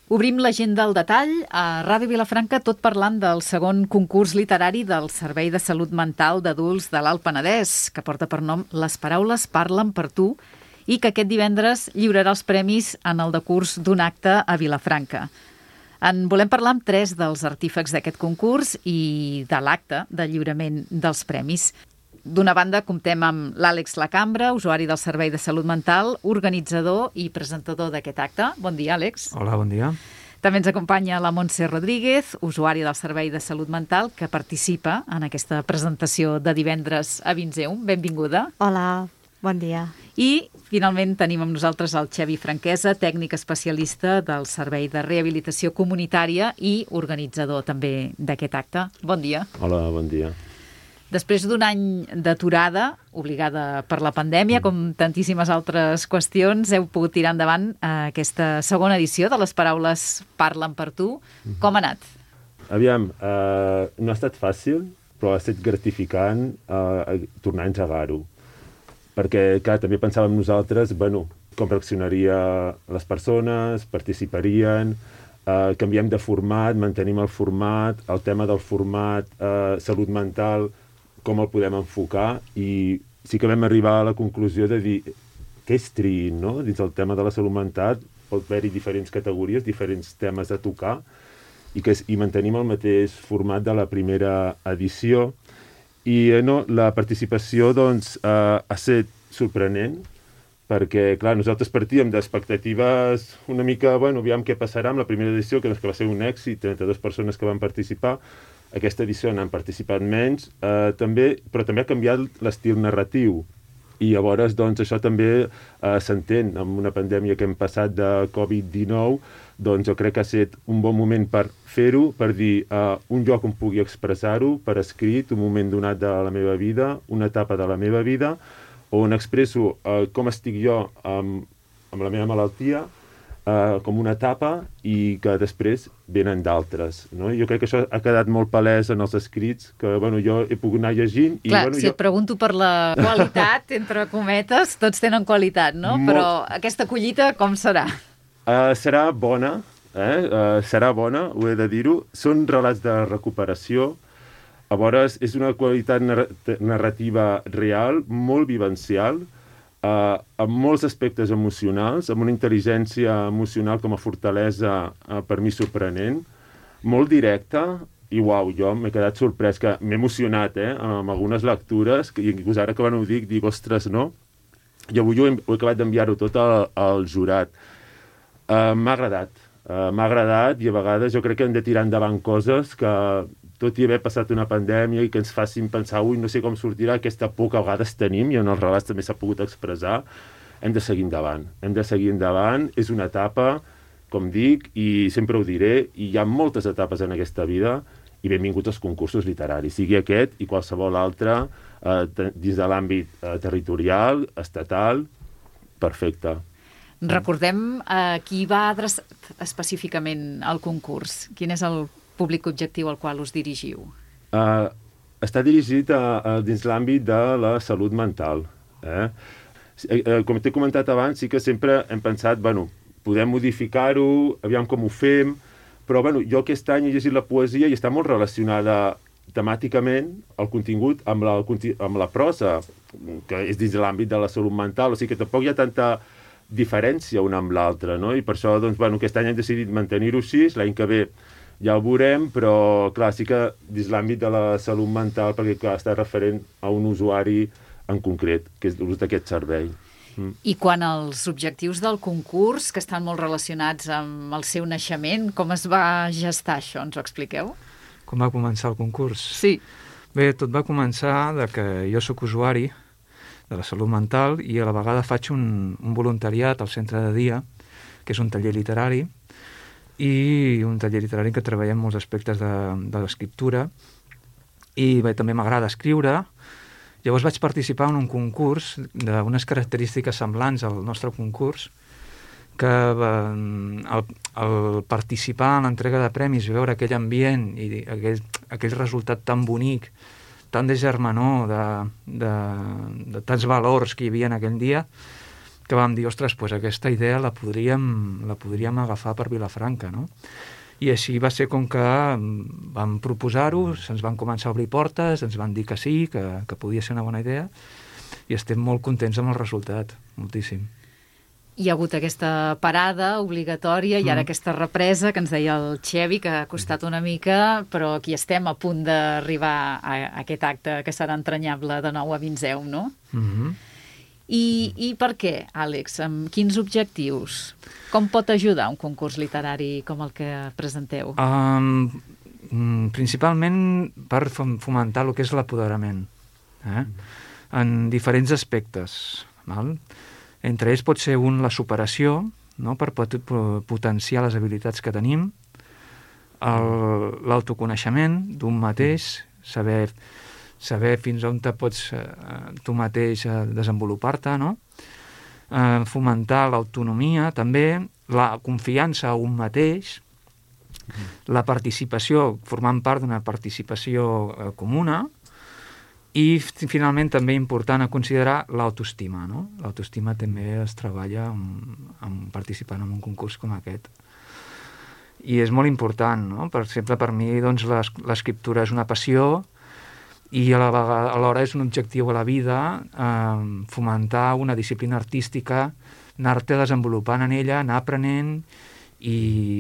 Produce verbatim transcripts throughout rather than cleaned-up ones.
Obrim l'agenda al detall a Ràdio Vilafranca, tot parlant del segon concurs literari del Servei de Salut Mental d'Adults de l'Alt Penedès, que porta per nom Les paraules parlen per tu i que aquest divendres lliurarà els premis en el decurs d'un acte a Vilafranca. En volem parlar amb tres dels artífecs d'aquest concurs i de l'acte de lliurament dels premis. D'una banda, comptem amb l'Àlex Lacambra, usuari del Servei de Salut Mental, organitzador i presentador d'aquest acte. Bon dia, Àlex. Hola, bon dia. També ens acompanya la Montse Rodríguez, usuària del Servei de Salut Mental, que participa en aquesta presentació de divendres a Vinzeum. Benvinguda. Hola, bon dia. I, finalment, tenim amb nosaltres el Xavi Franquesa, tècnic especialista del Servei de Rehabilitació Comunitària i organitzador també d'aquest acte. Bon dia. Hola, bon dia. Després d'un any d'aturada, obligada per la pandèmia, com tantíssimes altres qüestions, heu pogut tirar endavant eh, aquesta segona edició de Les paraules parlen per tu. Com ha anat? Aviam, eh, no ha estat fàcil, però ha estat gratificant eh, tornar a engegar-ho. Perquè, clar, també pensàvem nosaltres, bueno, com reaccionaria les persones, participarien, eh, canviem de format, mantenim el format, el tema del format, eh, salut mental, com el podem enfocar, i sí que vam arribar a la conclusió de dir què és triïn, no? Dins el tema de la salut mental pot haver-hi diferents categories, diferents temes a tocar, i, que, i mantenim el mateix format de la primera edició. I eh, no, la participació doncs, eh, ha estat sorprenent, perquè, clar, nosaltres partíem d'expectatives una mica, bueno, aviam què passarà amb la primera edició, que, que va ser un èxit, trenta-dues persones que van participar. Aquesta edició n'han participat menys, eh, també, però també ha canviat l'estil narratiu. I llavors, doncs, això també eh, s'entén. Amb una pandèmia que hem passat de covid dinou, doncs jo crec que ha estat un bon moment per fer-ho, per dir eh, un lloc on pugui expressar-ho, per escrit, un moment donat de la meva vida, una etapa de la meva vida, on expresso eh, com estic jo amb, amb la meva malaltia, Uh, com una etapa, i que després venen d'altres, no? Jo crec que això ha quedat molt palès en els escrits, que bueno, jo he pogut anar llegint. I, Clar, bueno, si jo... et pregunto per la qualitat, entre cometes, tots tenen qualitat, no? Molt... Però aquesta collita com serà? Uh, serà bona, eh? uh, serà bona, ho he de dir-ho. Són relats de recuperació, a vegades és una qualitat narra narrativa real, molt vivencial, Uh, amb molts aspectes emocionals, amb una intel·ligència emocional com a fortalesa uh, per mi sorprenent, molt directa, i uau, jo m'he quedat sorprès, que m'he emocionat eh, amb algunes lectures, que inclús ara que quan ho dic, dic, ostres, no? I avui ho he, ho he acabat d'enviar-ho tot al, al jurat. Uh, m'ha agradat, uh, m'ha agradat, i a vegades jo crec que hem de tirar endavant coses que, tot i haver passat una pandèmia i que ens facin pensar, ui, no sé com sortirà, aquesta por que a vegades tenim, i en els relats també s'ha pogut expressar, hem de seguir endavant. Hem de seguir endavant, és una etapa, com dic, i sempre ho diré, i hi ha moltes etapes en aquesta vida, i benvinguts als concursos literaris, sigui aquest i qualsevol altre, eh, dins de l'àmbit eh, territorial, estatal, perfecte. Recordem a qui va adreçat específicament al concurs. Quin és el públic objectiu al qual us dirigiu? Uh, està dirigit a, a, dins l'àmbit de la salut mental. Eh? Uh, com t'he comentat abans, sí que sempre hem pensat, bueno, podem modificar-ho, aviam com ho fem, però bueno, jo aquest any he llegit la poesia i està molt relacionada temàticament el contingut amb la, amb la prosa, que és dins de l'àmbit de la salut mental, o sigui que tampoc hi ha tanta diferència una amb l'altra, no? I per això, doncs, bueno, aquest any hem decidit mantenir-ho així, l'any que ve ja ho veurem, però, clar, sí que dins l'àmbit de la salut mental, perquè, clar, està referent a un usuari en concret, que és l'ús d'aquest servei. Mm. I quan als objectius del concurs, que estan molt relacionats amb el seu naixement, com es va gestar això? Ens ho expliqueu? Com va començar el concurs? Sí. Bé, tot va començar de que jo sóc usuari de la salut mental i a la vegada faig un, un voluntariat al centre de dia, que és un taller literari, i un taller literari que treballem molts aspectes de, de l'escriptura, i bé, també m'agrada escriure. Llavors vaig participar en un concurs d'unes característiques semblants al nostre concurs, que al, al participar en l'entrega de premis, veure aquell ambient i aquell, aquell resultat tan bonic, tant de germanor, de, de, de tants valors que hi havia en aquell dia, que vam dir, ostres, pues aquesta idea la podríem, la podríem agafar per Vilafranca, no? I així va ser com que vam proposar-ho, se'ns van començar a obrir portes, ens van dir que sí, que, que podia ser una bona idea, i estem molt contents amb el resultat, moltíssim. Hi ha hagut aquesta parada obligatòria i ara Mm. aquesta represa que ens deia el Xevi, que ha costat una mica, però aquí estem a punt d'arribar a, a aquest acte que serà entranyable de nou a Vinzeum, no? Mm-hmm. I, I per què, Àlex? Amb quins objectius? Com pot ajudar un concurs literari com el que presenteu? Um, principalment per fom- fomentar el que és l'apoderament, eh? en diferents aspectes. Val? Entre ells pot ser un la superació, no? Per pot potenciar les habilitats que tenim, el- l'autoconeixement d'un mateix, saber, saber fins on te pots eh, tu mateix eh, desenvolupar-te, no? Eh, fomentar l'autonomia, també, la confiança a un mateix, la participació, formant part d'una participació eh, comuna, i finalment també important a considerar l'autoestima, no? L'autoestima també es treballa amb, amb participant en un concurs com aquest. I és molt important, no? Per exemple, per mi doncs, l'es- l'escriptura és una passió i a la vegada- alhora és un objectiu a la vida, eh, fomentar una disciplina artística, anar-te desenvolupant en ella, anar aprenent i,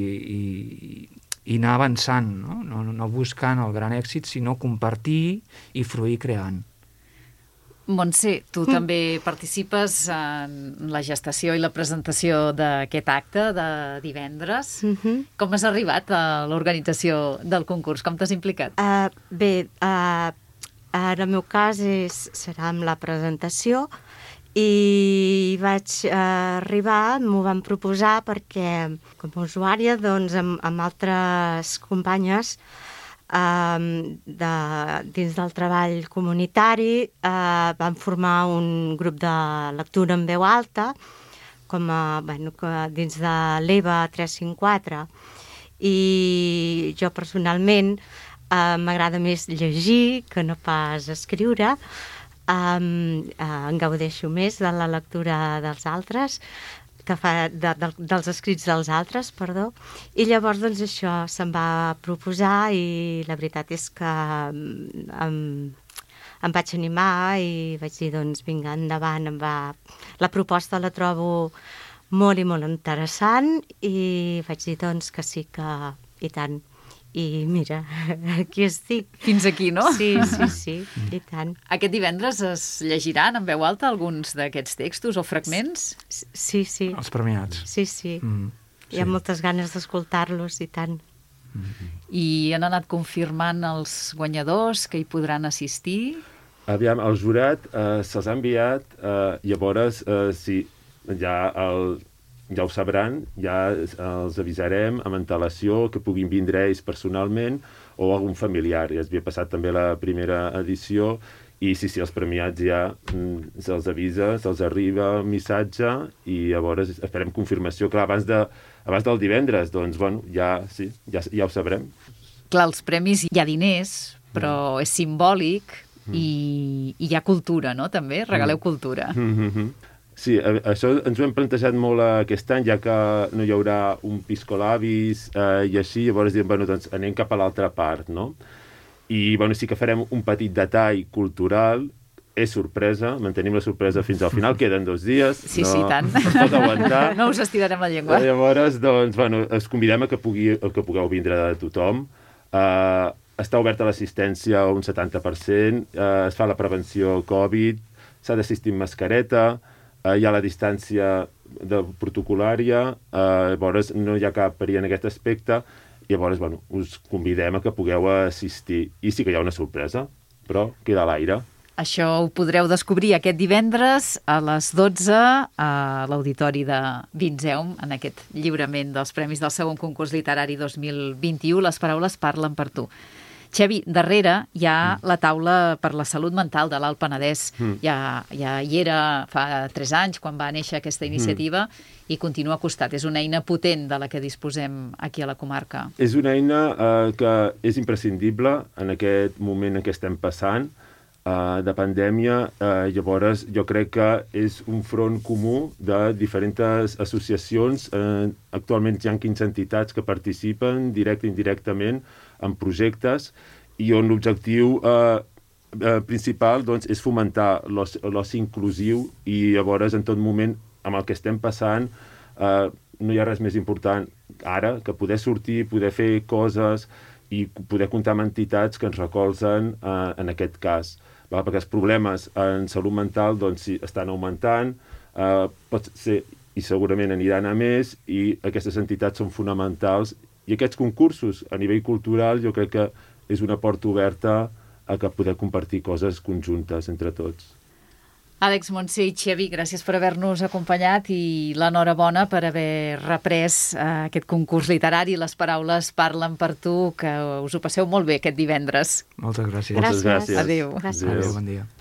i, i anar avançant, no? No, no buscant el gran èxit, sinó compartir i fruir creant. Montse, tu mm. també participes en la gestació i la presentació d'aquest acte de divendres. Mm-hmm. Com has arribat a l'organització del concurs? Com t'has implicat? Uh, bé, uh, en el meu cas és, serà amb la presentació i vaig uh, arribar, m'ho van proposar perquè com a usuària doncs, amb, amb altres companyes um, de, dins del treball comunitari uh, vam formar un grup de lectura en veu alta com a, bueno, dins de l'E V A tres cinc quatre i jo personalment uh, m'agrada més llegir que no pas escriure. Um, uh, en gaudeixo més de la lectura dels altres, que fa, de, de, dels escrits dels altres, perdó. I llavors, doncs, això se'm va proposar i la veritat és que um, em vaig animar i vaig dir, doncs, vinga, endavant. Em va... La proposta la trobo molt i molt interessant i vaig dir, doncs, que sí que... i tant. I mira, aquí estic. Fins aquí, no? Sí, sí, sí, i tant. Aquest divendres es llegiran en veu alta alguns d'aquests textos o fragments? Sí, sí. Els premiats. Sí, sí. Mm, sí. Hi ha moltes ganes d'escoltar-los, i tant. Mm-hmm. I han anat confirmant els guanyadors que hi podran assistir? Aviam, el jurat eh, se'ls ha enviat, eh, llavors, eh, sí, ja el... ja ho sabran, ja els avisarem amb antelació que puguin vindre ells personalment o algun familiar. Ja es havia passat també la primera edició i sí, sí, els premiats ja mm, se'ls avisa, se'ls arriba el missatge i llavors esperem confirmació. Clar, abans, de, abans del divendres, doncs, bueno, ja, sí, ja, ja ho sabrem. Clar, els premis hi ha diners, però mm. és simbòlic mm. i, i hi ha cultura, no?, també. Regaleu mm. cultura. Mm-hmm. Sí, això ens ho hem plantejat molt aquest any, ja que no hi haurà un piscolabis eh, i així, llavors diem, bueno, doncs anem cap a l'altra part, no? I, bueno, sí que farem un petit detall cultural, és sorpresa, mantenim la sorpresa fins al final, queden dos dies. Sí, no, sí, tant. Es pot aguantar. No us estirarem la llengua. Llavors, doncs, bueno, us convidem a que, pugui, que pugueu vindre de tothom. Uh, està oberta l'assistència a un setanta per cent, uh, es fa la prevenció Covid, s'ha d'assistir amb mascareta, Uh, hi ha la distància de protocolària, uh, llavors no hi ha cap perill en aquest aspecte, i llavors, bueno, us convidem a que pugueu assistir. I sí que hi ha una sorpresa, però queda a l'aire. Això ho podreu descobrir aquest divendres a les dotze a l'Auditori de Vinzeum, en aquest lliurament dels Premis del segon concurs literari dos mil vint-i-u. Les paraules parlen per tu. Xevi, darrere hi ha mm. la taula per la salut mental de l'Alt Penedès. Mm. Ja, ja hi era fa tres anys, quan va néixer aquesta iniciativa, mm. i continua a costat. És una eina potent de la que disposem aquí a la comarca. És una eina eh, que és imprescindible en aquest moment en què estem passant. uh, de pandèmia. Uh, llavors, jo crec que és un front comú de diferents associacions. Uh, actualment hi ha quinze entitats que participen directe i indirectament en projectes i on l'objectiu uh, uh, principal doncs, és fomentar l'oci inclusiu i llavors en tot moment amb el que estem passant uh, no hi ha res més important ara que poder sortir, poder fer coses i poder comptar amb entitats que ens recolzen uh, en aquest cas. Va? Perquè els problemes en salut mental doncs, sí, estan augmentant, uh, pot ser, i segurament aniran a més, i aquestes entitats són fonamentals. I aquests concursos a nivell cultural jo crec que és una porta oberta a que poder compartir coses conjuntes entre tots. Àlex Montse i Xavi, gràcies per haver-nos acompanyat i l'enhorabona per haver reprès eh, aquest concurs literari. Les paraules parlen per tu, que us ho passeu molt bé aquest divendres. Moltes gràcies. Moltes gràcies. Adéu. Gràcies. Adéu. Adéu, bon dia.